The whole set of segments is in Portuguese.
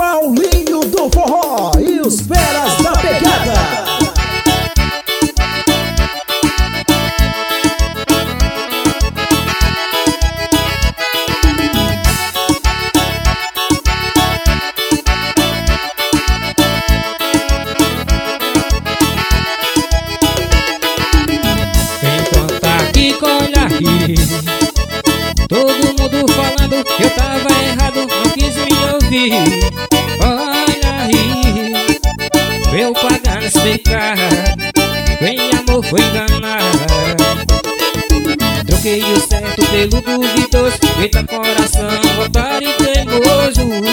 Paulinho do Forró e os Feras da Pegada. Enquanto tá aqui, colha aqui, todo mundo falando que eu tava errado, não quis me ouvir. Olha aí, eu pagar nesse pecado, quem amor foi enganar. Troquei o certo pelo duvidoso, eita coração, otário e teimoso.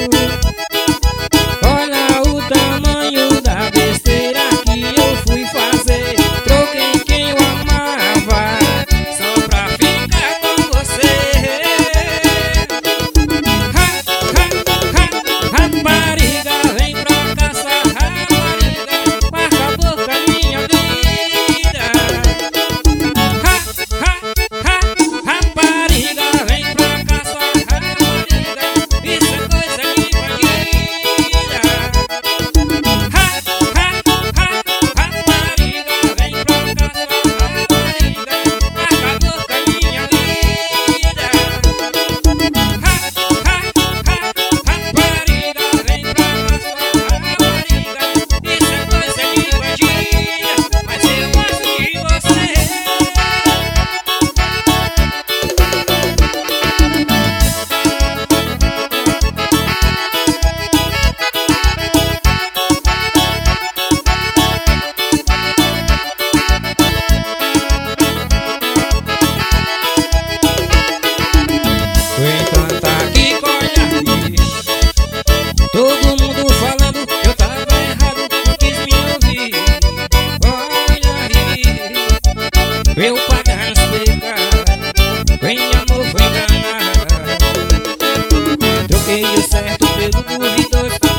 Olha o tamanho da besteira que eu fui fazer. Troquei quem eu amava só pra ficar com você. Rapariga, vem pra casa, rapariga, marca a boca minha vida. Rapariga, vem pra casa, rapariga, isso é coisa de bandida. Rapariga, vem pra casa, rapariga, marca a boca minha vida. Rapariga, vem pra casa, rapariga, isso é coisa de bandida, mas eu gosto de você. Enquanto tá aqui, colha aqui, todo mundo falando que eu tava errado, não quis me ouvir. Olha aí, eu pagar os pecados, quem amor foi enganar. Troquei o certo pelo duvidoso,